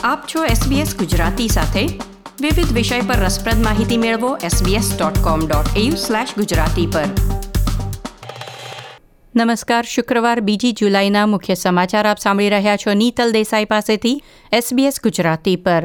આપ છો SBS ગુજરાતી સાથે. વિવિધ વિષય પર રસપ્રદ માહિતી મેળવો sbs.com.au/gujarati પર. નમસ્કાર. શુક્રવાર 2 જુલાઈના મુખ્ય સમાચાર આપ સાંભળી રહ્યા છો નીતલ દેસાઈ પાસેથી SBS ગુજરાતી પર.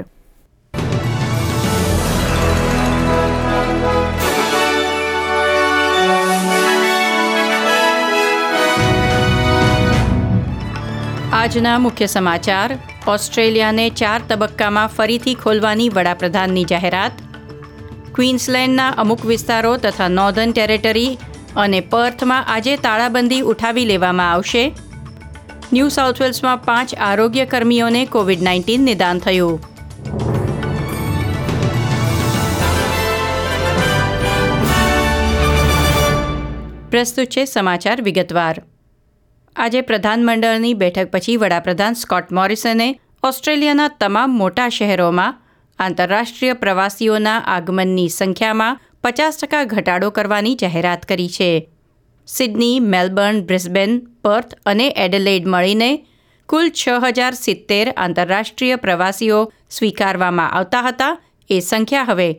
આજના મુખ્ય સમાચાર. ઓસ્ટ્રેલિયાને 4 તબક્કામાં ફરીથી ખોલવાની વડાપ્રધાનની જાહેરાત. ક્વીન્સલેન્ડના અમુક વિસ્તારો તથા નોર્ધન ટેરેટરી અને પર્થમાં આજે તાળાબંધી ઉઠાવી લેવામાં આવશે. ન્યૂ સાઉથ વેલ્સમાં 5 આરોગ્ય કર્મીઓને COVID-19 નિદાન થયું. પ્રસ્તુત છે સમાચાર વિગતવાર. આજે પ્રધાનમંડળની બેઠક પછી વડાપ્રધાન સ્કોટ મોરિસને ઓસ્ટ્રેલિયાના તમામ મોટા શહેરોમાં આંતરરાષ્ટ્રીય પ્રવાસીઓના આગમનની સંખ્યામાં 50% ઘટાડો કરવાની જાહેરાત કરી છે. સિડની, મેલબર્ન, બ્રિસ્બેન, પર્થ અને એડેલેઇડ મળીને કુલ 6,070 આંતરરાષ્ટ્રીય પ્રવાસીઓ સ્વીકારવામાં આવતા હતા. એ સંખ્યા હવે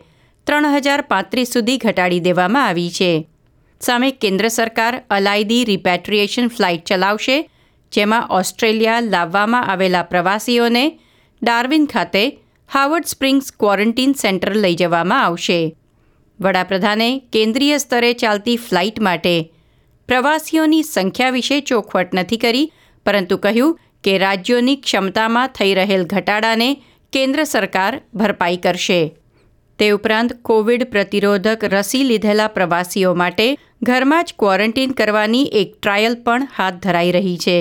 3,035 સુધી ઘટાડી દેવામાં આવી છે. સામે કેન્દ્ર સરકાર અલાયદી રિપેટ્રિએશન ફ્લાઇટ ચલાવશે, જેમાં ઓસ્ટ્રેલિયા લાવવામાં આવેલા પ્રવાસીઓને ડાર્વિન ખાતે હાવર્ડ સ્પ્રિંગ્સ ક્વોરન્ટીન સેન્ટર લઈ જવામાં આવશે. વડાપ્રધાને કેન્દ્રીય સ્તરે ચાલતી ફ્લાઇટ માટે પ્રવાસીઓની સંખ્યા વિશે ચોખવટ નથી કરી, પરંતુ કહ્યું કે રાજ્યોની ક્ષમતામાં થઈ રહેલ ઘટાડાને કેન્દ્ર સરકાર ભરપાઈ કરશે. તે ઉપરાંત કોવિડ પ્રતિરોધક રસી લીધેલા પ્રવાસીઓ માટે ઘરમાં જ ક્વોરન્ટીન કરવાની એક ટ્રાયલ પણ હાથ ધરાઈ રહી છે.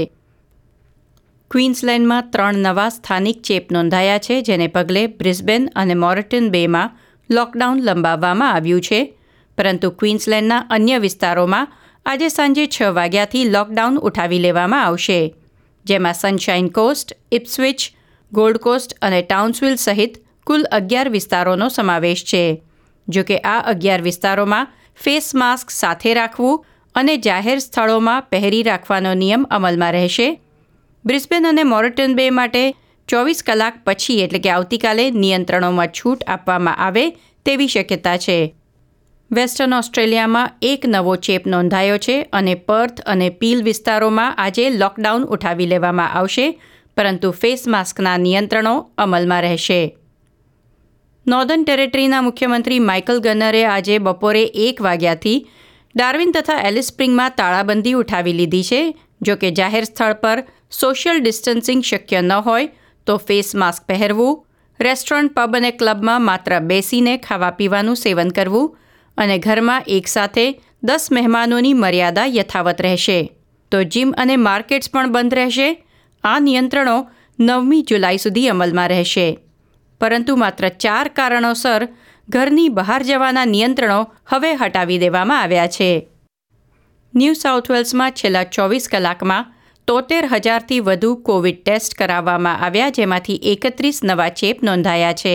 ક્વીન્સલેન્ડમાં 3 નવા સ્થાનિક ચેપ નોંધાયા છે, જેને પગલે બ્રિસ્બેન અને મોરેટન બેમાં લોકડાઉન લંબાવવામાં આવ્યું છે. પરંતુ ક્વીન્સલેન્ડના અન્ય વિસ્તારોમાં આજે સાંજે 6 વાગ્યાથી લોકડાઉન ઉઠાવી લેવામાં આવશે, જેમાં Sunshine Coast, Ipswich, Gold Coast અને ટાઉન્સવિલ સહિત કુલ 11 વિસ્તારોનો સમાવેશ છે. જોકે આ 11 વિસ્તારોમાં ફેસ માસ્ક સાથે રાખવું અને જાહેર સ્થળોમાં પહેરી રાખવાનો નિયમ અમલમાં રહેશે. બ્રિસ્બેન અને મોરેટન બે માટે 24 કલાક પછી એટલે કે આવતીકાલે નિયંત્રણોમાં છૂટ આપવામાં આવે તેવી શક્યતા છે. વેસ્ટર્ન ઓસ્ટ્રેલિયામાં 1 નવો ચેપ નોંધાયો છે અને પર્થ અને પીલ વિસ્તારોમાં આજે લોકડાઉન ઉઠાવી લેવામાં આવશે, પરંતુ ફેસ માસ્કના નિયંત્રણો અમલમાં રહેશે. નોર્ધન ટેરેટરીના મુખ્યમંત્રી માઇકલ ગનરે આજે બપોરે 1 વાગ્યાથી ડાર્વિન તથા એલિસ સ્પ્રિંગમાં તાળાબંધી ઉઠાવી લીધી છે. જોકે જાહેર સ્થળ પર સોશિયલ ડિસ્ટન્સિંગ શક્ય ન હોય તો ફેસ માસ્ક પહેરવું, રેસ્ટોરન્ટ, પબ અને ક્લબમાં માત્ર બેસીને ખાવા પીવાનું સેવન કરવું અને ઘરમાં એકસાથે 10 મહેમાનોની મર્યાદા યથાવત રહેશે. તો જીમ અને માર્કેટ્સ પણ બંધ રહેશે. આ નિયંત્રણો 9મી જુલાઈ સુધી અમલમાં રહેશે. પરંતુ માત્ર 4 કારણોસર ઘરની બહાર જવાના નિયંત્રણો હવે હટાવી દેવામાં આવ્યા છે. ન્યૂ સાઉથ વેલ્સમાં છેલ્લા 24 કલાકમાં 73,000થી વધુ કોવિડ ટેસ્ટ કરાવવામાં આવ્યા, જેમાંથી 31 નવા ચેપ નોંધાયા છે.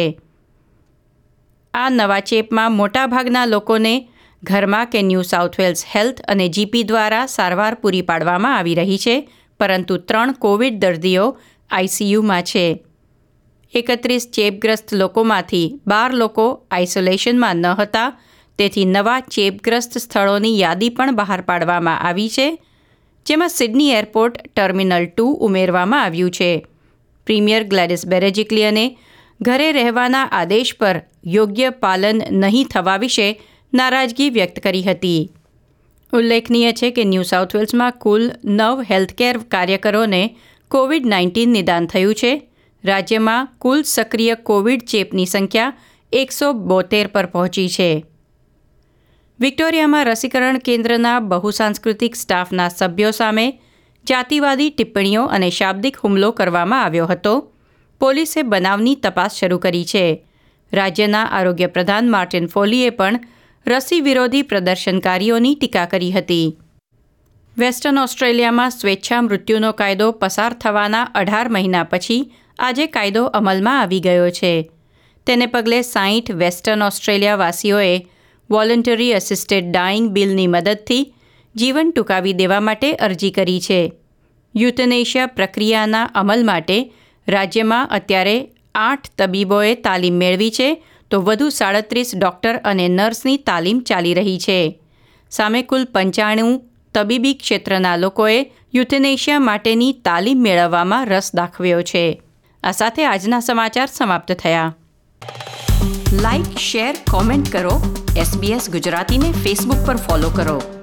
આ નવા ચેપમાં મોટાભાગના લોકોને ઘરમાં કે ન્યૂ સાઉથ વેલ્સ હેલ્થ અને જીપી દ્વારા સારવાર પૂરી પાડવામાં આવી રહી છે, પરંતુ 3 કોવિડ દર્દીઓ આઈસીયુમાં છે. 31 ચેપગ્રસ્ત લોકોમાંથી 12 લોકો આઇસોલેશનમાં ન હતા, તેથી નવા ચેપગ્રસ્ત સ્થળોની યાદી પણ બહાર પાડવામાં આવી છે, જેમાં સિડની એરપોર્ટ ટર્મિનલ 2 ઉમેરવામાં આવ્યું છે. પ્રીમિયર ગ્લેડિસ બેરેજિક્લિયને ઘરે રહેવાના આદેશ પર યોગ્ય પાલન નહીં થવા વિશે નારાજગી વ્યક્ત કરી હતી. ઉલ્લેખનીય છે કે ન્યૂ સાઉથ વેલ્સમાં કુલ 9 હેલ્થકેર કાર્યકરોને COVID-19 નિદાન થયું છે. રાજ્યમાં કુલ સક્રિય કોવિડ ચેપની સંખ્યા 172 પર પહોંચી છે. વિક્ટોરિયામાં રસીકરણ કેન્દ્રના બહુસાંસ્કૃતિક સ્ટાફના સભ્યો સામે જાતિવાદી ટિપ્પણીઓ અને શાબ્દિક હુમલો કરવામાં આવ્યો હતો. પોલીસે બનાવની તપાસ શરૂ કરી છે. રાજ્યના આરોગ્ય પ્રધાન માર્ટિન ફોલીએ પણ રસી વિરોધી પ્રદર્શનકારીઓની ટીકા કરી હતી. વેસ્ટર્ન ઓસ્ટ્રેલિયામાં સ્વેચ્છા મૃત્યુનો કાયદો પસાર થવાના 18 મહિના પછી આજે કાયદો અમલમાં આવી ગયો છે. તેને પગલે 60 વેસ્ટર્ન ઓસ્ટ્રેલિયા વાસીઓએ વોલન્ટરી અસિસ્ટેડ ડાઇંગ બિલની મદદથી જીવન ટૂંકાવી દેવા માટે અરજી કરી છે. યુથનેશિયા પ્રક્રિયાના અમલ માટે રાજ્યમાં અત્યારે 8 તબીબોએ તાલીમ મેળવી છે, તો વધુ 37 ડૉક્ટર અને નર્સની તાલીમ ચાલી રહી છે. સામે કુલ 95 તબીબી ક્ષેત્રના લોકોએ યુથેનેશિયા માટેની તાલીમ મેળવવામાં રસ દાખવ્યો છે. આ સાથે આજના સમાચાર સમાપ્ત થયા. લાઇક, શેર, કોમેન્ટ કરો. SBS ગુજરાતીને ફેસબુક પર ફોલો કરો.